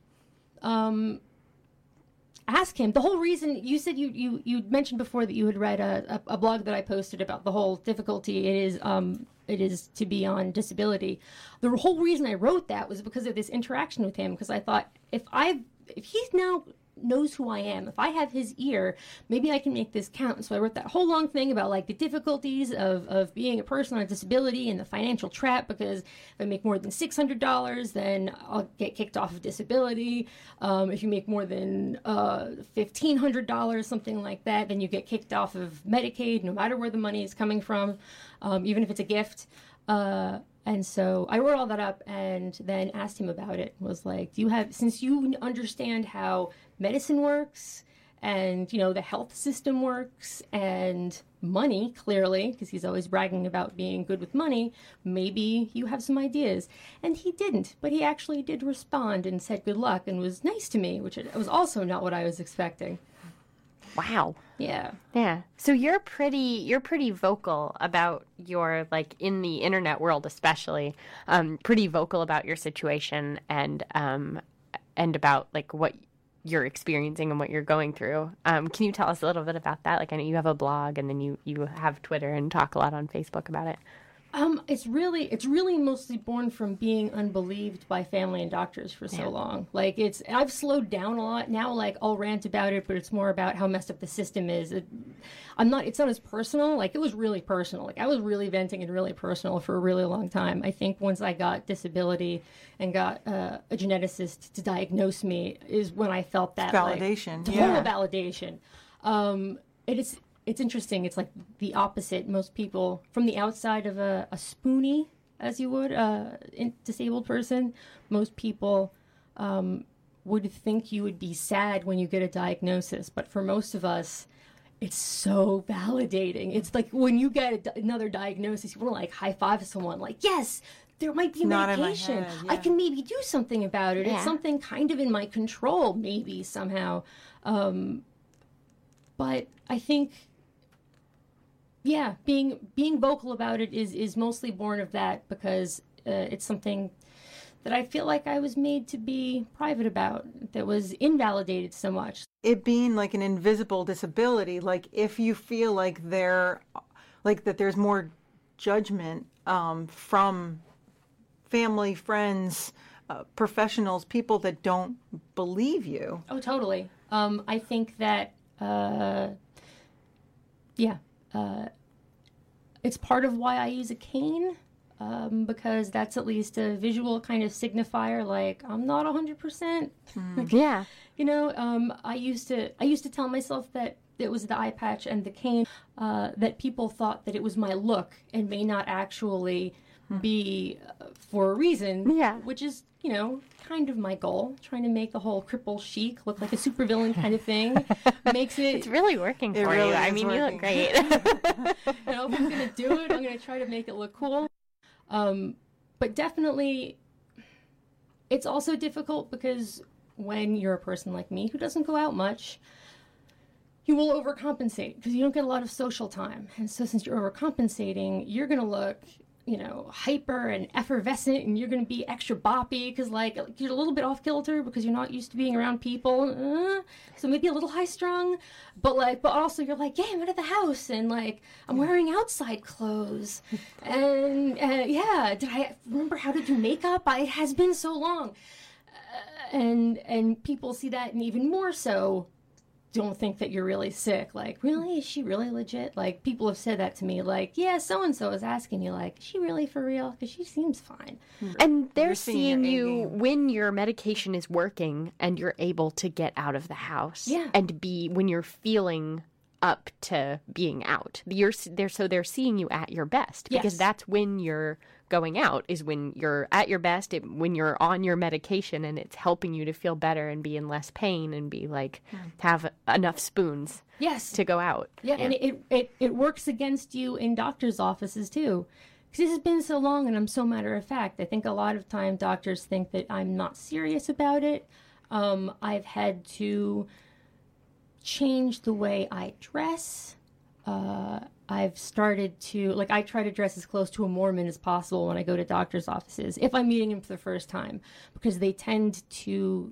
um, ask him. The whole reason you said you you you mentioned before that you had read a, a, a blog that I posted about the whole difficulty it is um it is to be on disability. The whole reason I wrote that was because of this interaction with him. Because I thought if I if he's now knows who I am, if I have his ear, maybe I can make this count. And so I wrote that whole long thing about like the difficulties of, of being a person on a disability and the financial trap, because if I make more than six hundred dollars, then I'll get kicked off of disability. Um, if you make more than uh, fifteen hundred dollars, something like that, then you get kicked off of Medicaid, no matter where the money is coming from, um, even if it's a gift. Uh, And so I wrote all that up and then asked him about it. Was like, do you have, since you understand how medicine works and, you know, the health system works and money, clearly, because he's always bragging about being good with money, maybe you have some ideas. And he didn't, but he actually did respond and said good luck and was nice to me, which was also not what I was expecting. Wow. Yeah. Yeah. So you're pretty you're pretty vocal about your, like, in the internet world especially, um, pretty vocal about your situation and um and about like what you're experiencing and what you're going through. Um, can you tell us a little bit about that? Like, I know you have a blog and then you, you have Twitter and talk a lot on Facebook about it. Um, it's really, it's really mostly born from being unbelieved by family and doctors for so Yeah. long. Like it's, I've slowed down a lot now. Like I'll rant about it, but it's more about how messed up the system is. It, I'm not, it's not as personal. Like it was really personal. Like I was really venting and really personal for a really long time. I think once I got disability and got uh, a geneticist to diagnose me is when I felt that Validation, like, yeah. total validation. Um, it is. It's interesting. It's like the opposite. Most people from the outside of a, a spoonie as you would a uh, disabled person. Most people um, would think you would be sad when you get a diagnosis, but for most of us, it's so validating. It's like when you get a, another diagnosis, you want to like high five someone, like, yes, there might be Not in my medication. head, I yeah. can maybe do something about it. Yeah. It's something kind of in my control, maybe somehow. Um, but I think, yeah, being being vocal about it is is mostly born of that, because uh, it's something that I feel like I was made to be private about, that was invalidated so much. It being like an invisible disability, like if you feel like there, like that there's more judgment um, from family, friends, uh, professionals, people that don't believe you. Oh, totally. Um, I think that, uh, yeah, uh, it's part of why I use a cane. Um, because that's at least a visual kind of signifier, like, I'm not one hundred percent. Yeah. You know, um, I used to I used to tell myself that it was the eye patch and the cane, uh, that people thought that it was my look and may not actually be uh, for a reason. Yeah. Which is, you know, kind of my goal, trying to make the whole cripple chic look like a supervillain kind of thing. Makes it... It's really working It for really you. I is mean, you look working. great. You know, if I'm going to do it, I'm going to try to make it look cool. Um, but definitely, it's also difficult because when you're a person like me who doesn't go out much, you will overcompensate because you don't get a lot of social time. And so since you're overcompensating, you're going to look, you know, hyper and effervescent, and you're going to be extra boppy because, like, you're a little bit off kilter because you're not used to being around people. Uh, so maybe a little high strung, but like, but also you're like, yeah, I'm out of the house and like I'm wearing outside clothes, and uh, yeah, did I remember how to do makeup? I, it has been so long, uh, and and people see that, and even more so, don't think that you're really sick. Like, really? Is she really legit? Like, people have said that to me. Like, yeah, so-and-so is asking you, like, is she really for real? Because she seems fine. And they're You're seeing seeing your you A-game. when your medication is working and you're able to get out of the house. Yeah. And be when you're feeling up to being out. You're s- they're so they're seeing you at your best because Yes. that's when you're going out, is when you're at your best, it, when you're on your medication and it's helping you to feel better and be in less pain and be like have enough spoons Yes. to go out. Yeah, and it, it, it works against you in doctors' offices, too. Because this has been so long, and I'm so matter of fact. I think a lot of time doctors think that I'm not serious about it. Um, I've had to change the way I dress. Uh, I've started to, like, I try to dress as close to a Mormon as possible when I go to doctor's offices, if I'm meeting him for the first time, because they tend to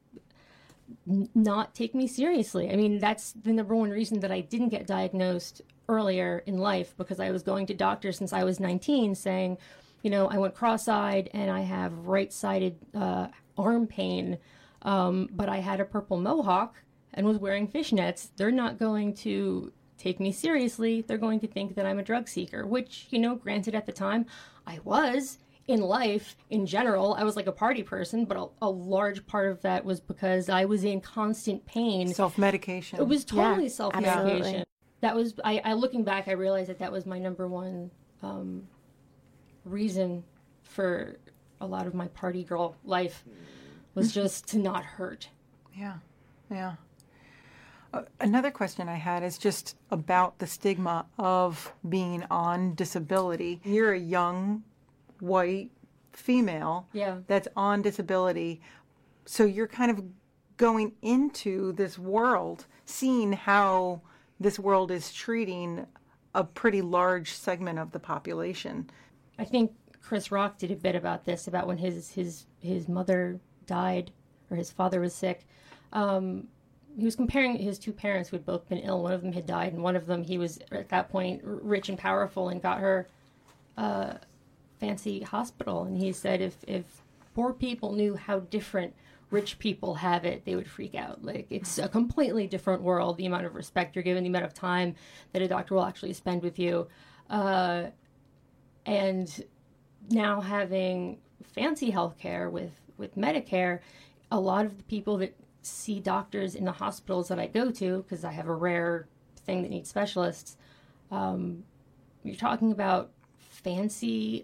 n- not take me seriously. I mean, that's the number one reason that I didn't get diagnosed earlier in life, because I was going to doctors since I was nineteen saying, you know, I went cross-eyed and I have right-sided uh, arm pain, um, but I had a purple mohawk and was wearing fishnets. They're not going to take me seriously. They're going to think that I'm a drug seeker, which, you know, granted at the time I was. In life, in general, I was like a party person, but a, a large part of that was because I was in constant pain. Self-medication. It was totally Yeah, self-medication. absolutely. That was, I, I looking back, I realized that that was my number one um, reason for a lot of my party girl life, was just to not hurt. Yeah, yeah. Uh, another question I had is just about the stigma of being on disability. You're a young, white female Yeah. that's on disability, so you're kind of going into this world, seeing how this world is treating a pretty large segment of the population. I think Chris Rock did a bit about this, about when his his his mother died, or his father was sick. Um, he was comparing his two parents who had both been ill. One of them had died, and one of them, he was at that point r- rich and powerful and got her a fancy hospital. And he said if if poor people knew how different rich people have it, they would freak out. Like, it's a completely different world, the amount of respect you're given, the amount of time that a doctor will actually spend with you. Uh, and now having fancy healthcare with, with Medicare, a lot of the people that see doctors in the hospitals that I go to, because I have a rare thing that needs specialists, um, you're talking about fancy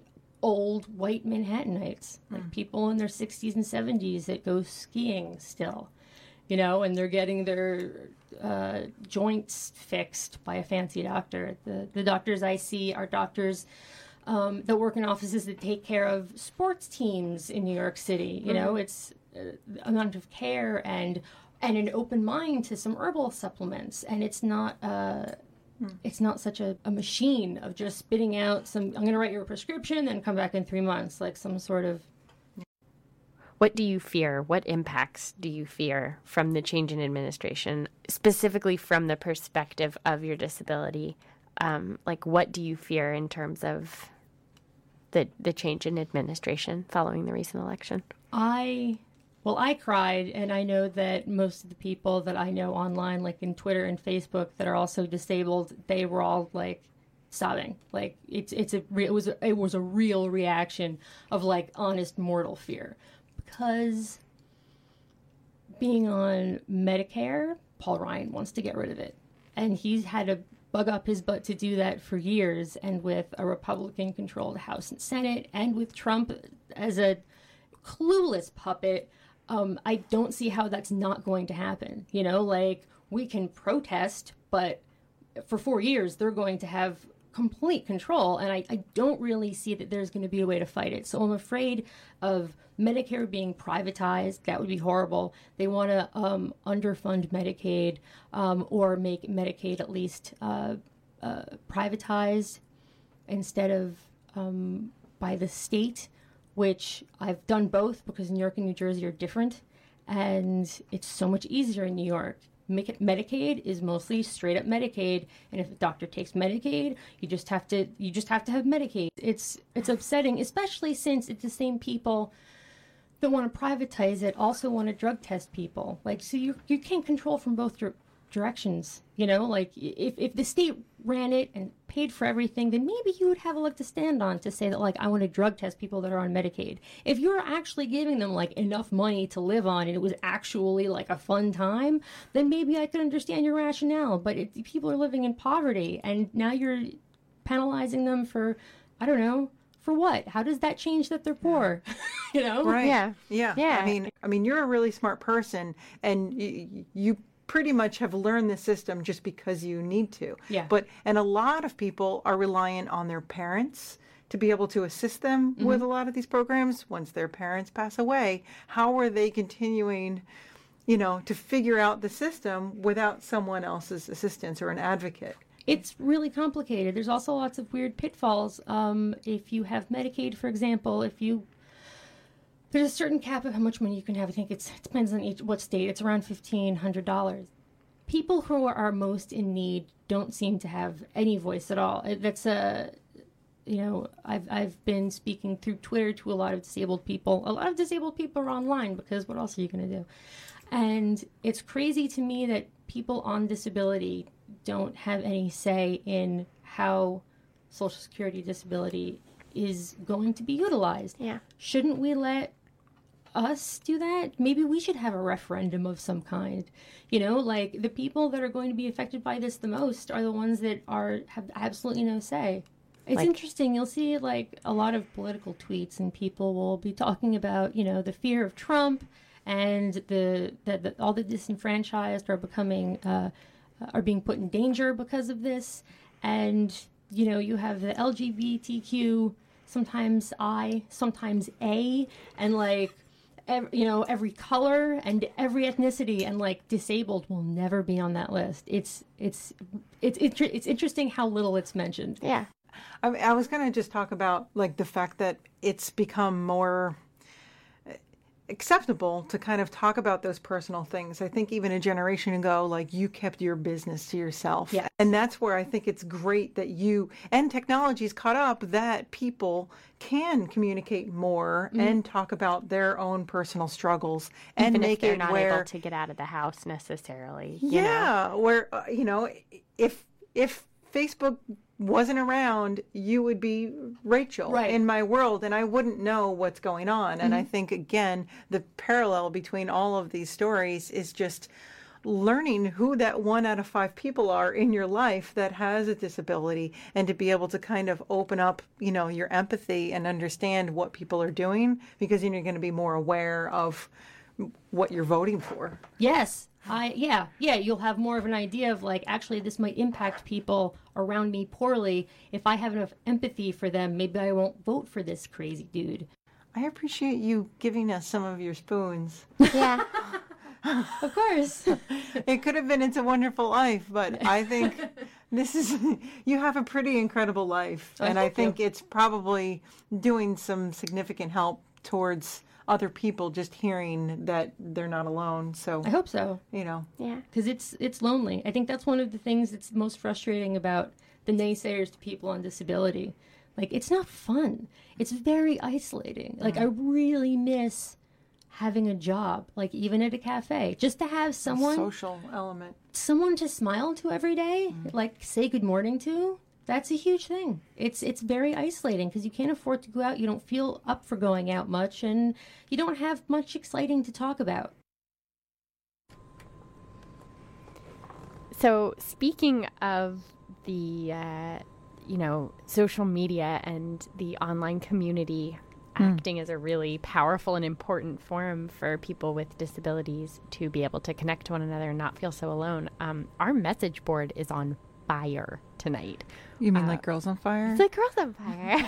old white Manhattanites, like people in their sixties and seventies that go skiing still, you know, and they're getting their uh, joints fixed by a fancy doctor. The the doctors I see are doctors um, that work in offices that take care of sports teams in New York City. You know, mm-hmm. it's uh, the amount of care and and an open mind to some herbal supplements, and it's not. Uh, It's not such a, a machine of just spitting out some, I'm going to write you a prescription, then come back in three months, like some sort of... What do you fear? What impacts do you fear from the change in administration, specifically from the perspective of your disability? Um, like, what do you fear in terms of the, the change in administration following the recent election? I... Well, I cried, and I know that most of the people that I know online, like in Twitter and Facebook, that are also disabled, they were all like sobbing. Like it's it's a it was a, it was a real reaction of like honest mortal fear, because being on Medicare, Paul Ryan wants to get rid of it, and he's had to bug up his butt to do that for years, and with a Republican-controlled House and Senate, and with Trump as a clueless puppet. Um, I don't see how that's not going to happen. You know, like, we can protest, but for four years, they're going to have complete control. And I, I don't really see that there's going to be a way to fight it. So I'm afraid of Medicare being privatized. That would be horrible. They want to um, underfund Medicaid um, or make Medicaid at least uh, uh, privatized instead of um, by the state, which I've done both because New York and New Jersey are different, and it's so much easier in New York. Medicaid is mostly straight up Medicaid, and if a doctor takes Medicaid, you just have to you just have to have Medicaid. It's it's upsetting, especially since it's the same people that want to privatize it also want to drug test people. Like, so you you can't control from both your directions, you know. Like, if if the state ran it and paid for everything, then maybe you would have a leg to stand on to say that, like, I want to drug test people that are on Medicaid. If you're actually giving them like enough money to live on and it was actually like a fun time, then maybe I could understand your rationale. But it, people are living in poverty, and now you're penalizing them for, I don't know, for what? How does that change that they're poor? You know? Right. Yeah. Yeah. Yeah. I mean, I mean, you're a really smart person, and you, you pretty much have learned the system just because you need to. Yeah. But, and a lot of people are reliant on their parents to be able to assist them mm-hmm. with a lot of these programs. Once their parents pass away, how are they continuing, you know, to figure out the system without someone else's assistance or an advocate? It's really complicated. There's also lots of weird pitfalls. Um, if you have Medicaid, for example, if you there's a certain cap of how much money you can have. I think it's, it depends on each what state. It's around fifteen hundred dollars. People who are most in need don't seem to have any voice at all. That's a, you know, I've I've been speaking through Twitter to a lot of disabled people. A lot of disabled people are online because what else are you going to do? And it's crazy to me that people on disability don't have any say in how Social Security disability is going to be utilized. Yeah. Shouldn't we let us do that? Maybe we should have a referendum of some kind. You know, like, the people that are going to be affected by this the most are the ones that are have absolutely no say. It's Like- interesting. You'll see, like, a lot of political tweets, and people will be talking about, you know, the fear of Trump and the that the, all the disenfranchised are becoming uh, are being put in danger because of this. And, you know, you have the L G B T Q, sometimes I, sometimes A, and like, ev- you know, every color and every ethnicity, and like disabled will never be on that list. It's it's it's it's, it's interesting how little it's mentioned. Yeah. I, I was going to just talk about, like, the fact that it's become more acceptable to kind of talk about those personal things. I think even a generation ago, like, you kept your business to yourself. Yes. And that's where I think it's great that you, and technology's caught up, that people can communicate more mm-hmm. and talk about their own personal struggles and Even make if they're it not where, able to get out of the house necessarily. You yeah, know? where, uh, you know, if, if Facebook wasn't around, you would be Rachel Right. in my world, and I wouldn't know what's going on. And Mm-hmm. I think, again, the parallel between all of these stories is just learning who that one out of five people are in your life that has a disability, and to be able to kind of open up, you know, your empathy and understand what people are doing, because then you're going to be more aware of what you're voting for. Yes. I yeah, yeah, you'll have more of an idea of like, actually this might impact people around me poorly. If I have enough empathy for them, maybe I won't vote for this crazy dude. I appreciate you giving us some of your spoons. Yeah. Of course. It could have been It's a Wonderful Life, but I think this is, you have a pretty incredible life. Oh, and I thank think you. it's probably doing some significant help towards other people, just hearing that they're not alone. So, I hope so. you know, Yeah. Because it's it's lonely. I think that's one of the things that's most frustrating about the naysayers to people on disability. Like, it's not fun. It's very isolating. Like, I really miss having a job, like even at a cafe, just to have someone social element. someone to smile to every day, like say good morning to. That's a huge thing. It's it's very isolating because you can't afford to go out. You don't feel up for going out much, and you don't have much exciting to talk about. So speaking of the, uh, you know, social media and the online community acting as a really powerful and important forum for people with disabilities to be able to connect to one another and not feel so alone, um, our message board is on fire tonight. You mean Uh, like Girls on Fire? It's like Girls on Fire.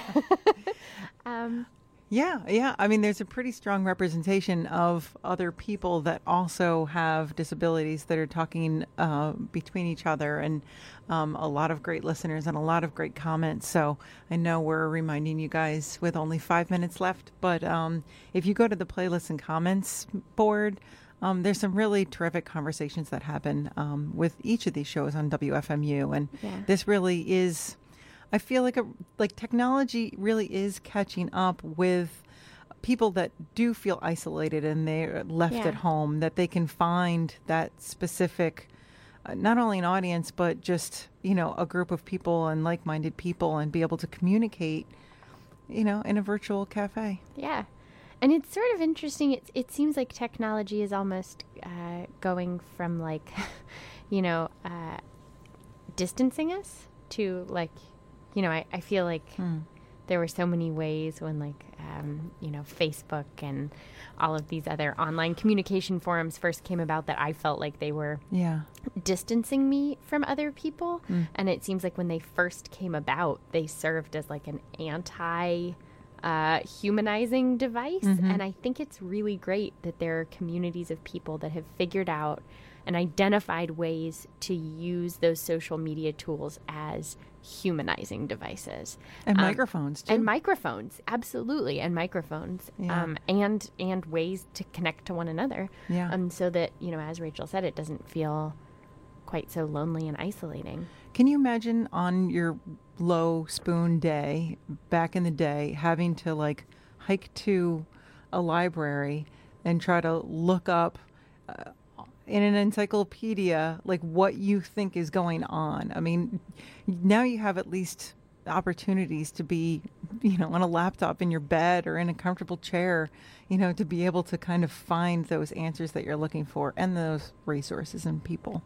um, Yeah, yeah. I mean, there's a pretty strong representation of other people that also have disabilities that are talking uh, between each other, and um, a lot of great listeners and a lot of great comments. So I know we're reminding you guys with only five minutes left, but um, if you go to the playlists and comments board, um, there's some really terrific conversations that happen um, with each of these shows on W F M U, and Yeah. this really is. I feel like a like technology really is catching up with people that do feel isolated and they're left Yeah. at home, that they can find that specific, uh, not only an audience, but just, you know, a group of people and like-minded people, and be able to communicate, you know, in a virtual cafe. yeah. And it's sort of interesting. It, it seems like technology is almost uh, going from like, you know, uh, distancing us to like, you know, I, I feel like Hmm. there were so many ways when like, um, you know, Facebook and all of these other online communication forums first came about that I felt like they were Yeah. distancing me from other people. And it seems like when they first came about, they served as like an anti uh, humanizing device. And I think it's really great that there are communities of people that have figured out and identified ways to use those social media tools as humanizing devices. And Um, microphones, too. And microphones, absolutely, and microphones, Yeah. um, and and ways to connect to one another, Yeah. um, so that, you know, as Rachel said, it doesn't feel quite so lonely and isolating. Can you imagine on your low spoon day back in the day having to like hike to a library and try to look up uh, in an encyclopedia like what you think is going on? I mean, now you have at least opportunities to be, you know, on a laptop in your bed or in a comfortable chair, you know, to be able to kind of find those answers that you're looking for and those resources and people.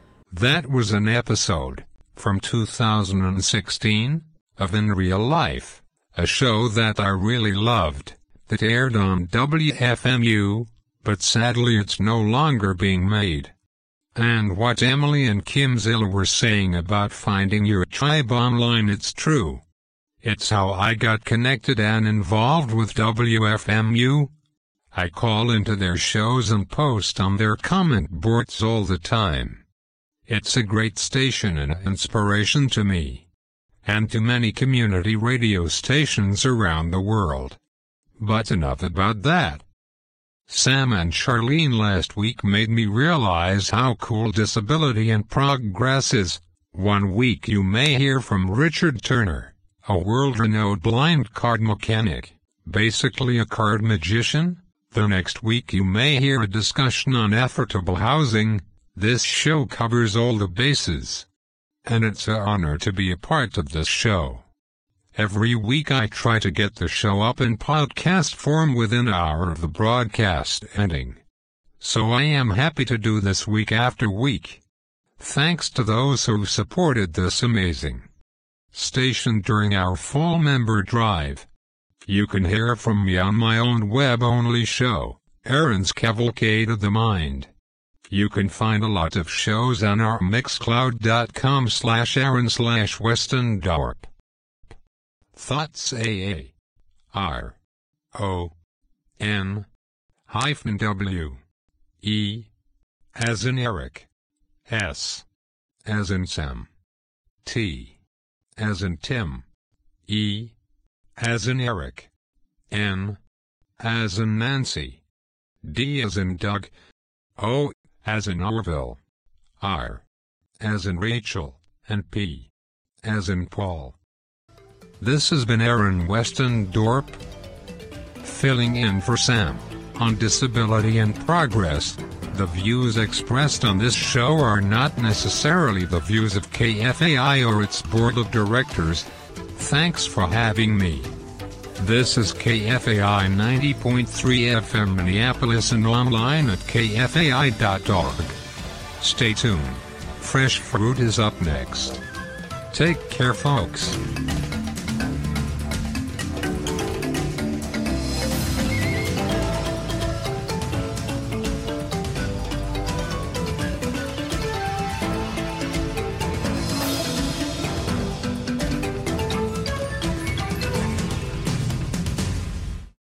That was an episode from two thousand sixteen of In Real Life, a show that I really loved, that aired on W F M U, but sadly it's no longer being made. And what Emily and Kim Zilla were saying about finding your tribe online, it's true. It's how I got connected and involved with W F M U. I call into their shows and post on their comment boards all the time. It's a great station and an inspiration to me, and to many community radio stations around the world. But enough about that. Sam and Charlene last week made me realize how cool Disability in Progress is. One week you may hear from Richard Turner, a world-renowned blind card mechanic, basically a card magician. The next week you may hear a discussion on affordable housing. This show covers all the bases, and it's an honor to be a part of this show. Every week I try to get the show up in podcast form within an hour of the broadcast ending. so I am happy to do this week after week. Thanks to those who supported this amazing station during our fall member drive. You can hear from me on my own web-only show, Aaron's Cavalcade of the Mind. You can find a lot of shows on our mixcloud.com slash Aaron slash Westendorp. Thoughts A A R O N hyphen W E as in Eric, S as in Sam, T as in Tim, E as in Eric, N as in Nancy, D as in Doug, O as in Orville, R as in Rachel, and P as in Paul. This has been Aaron Westendorp, filling in for Sam, on Disability in Progress. The views expressed on this show are not necessarily the views of K F A I or its board of directors. Thanks for having me. This is K F A I ninety point three F M Minneapolis and online at K F A I dot org. Stay tuned. Fresh Fruit is up next. Take care, folks.